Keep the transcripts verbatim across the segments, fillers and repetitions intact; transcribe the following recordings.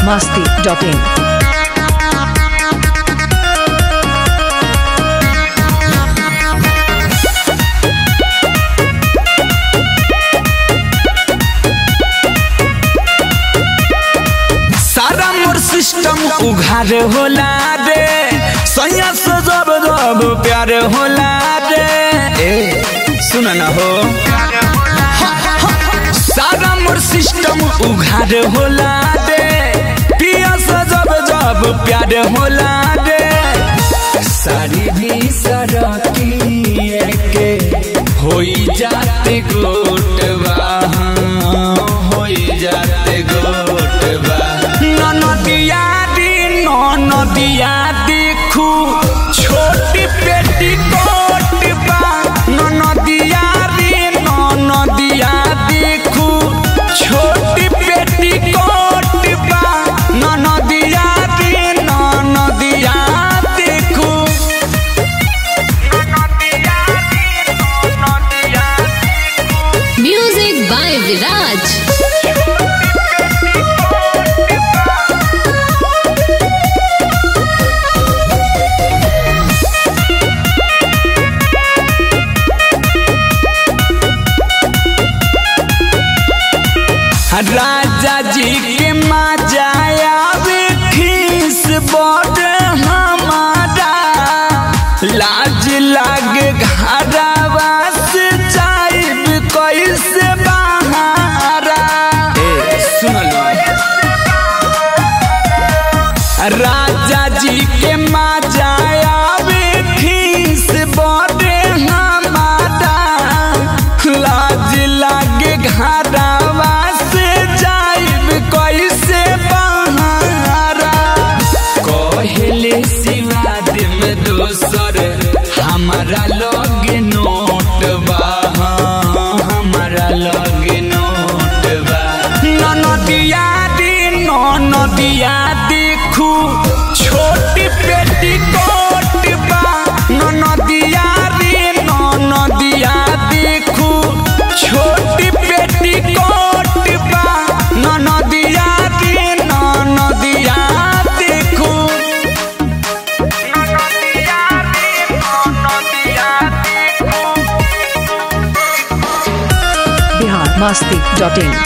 masti dot in. सारा मोर system उघार होला रे, सैया से जब जब प्यार होला रे। ए सुन न हो, सारा मोर सिस्टम उघार होला रे, पिया से जब जब प्यार होला रे। सारी भी सरकी के होई जाते गोटवा, होई जाते गोटवा। नदिया दी नदिया देखू छोटी पेटी कोटबा, नदिया दी नदिया देखू छोटी पेटी कोटबा, नदिया दी नदिया देखू। Music by Viraj. राजा जी के मजाया खीस बड़ हमारा, लाज लागे घरवा से जाइब कैसे बहारा। सुन लो, राजा जी के मजाया खीस बड़ हमारा, लाज लागे घरवा कैसे बहारा। कहले शिवाद में दोसर हमारा लग नोट बा, हमारा लग नोट बा। नदिया दी नदिया देखू छोटी पेटी कोट बा, नदिया दी नदिया देखू छोटी पेटी कोट बा, नदिया masti dot in.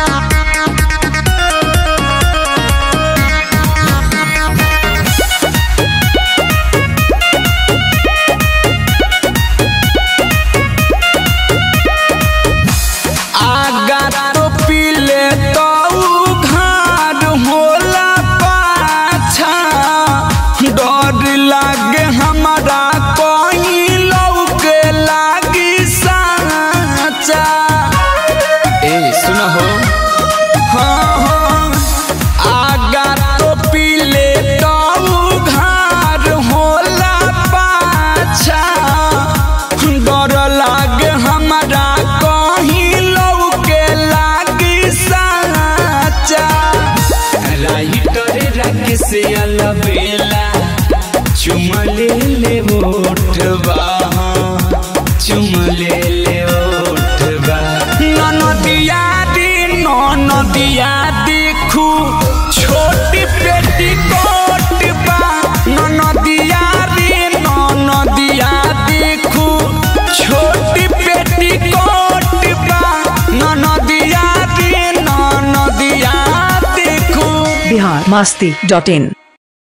आगा तो पीले तो उघार होला पाछा, डर लागे हमारा कोई लौके लागी साचा। ए सुनो हो, हाँ हाँ, आगा तो पीले तो उघार होला पाछा, डर लागे हमारा कहीं लौके लागी साचा। राइटर रख से अलबेला चुम ले ले ओठबा, चुम ले ले ओठबा। नदिया दी नदिया देखू छोटी पेटी कोटबा, नदिया दी नदिया देखू छोटी पेटी कोटबा, नदिया दी नदिया देखू। Bihar masti dot in.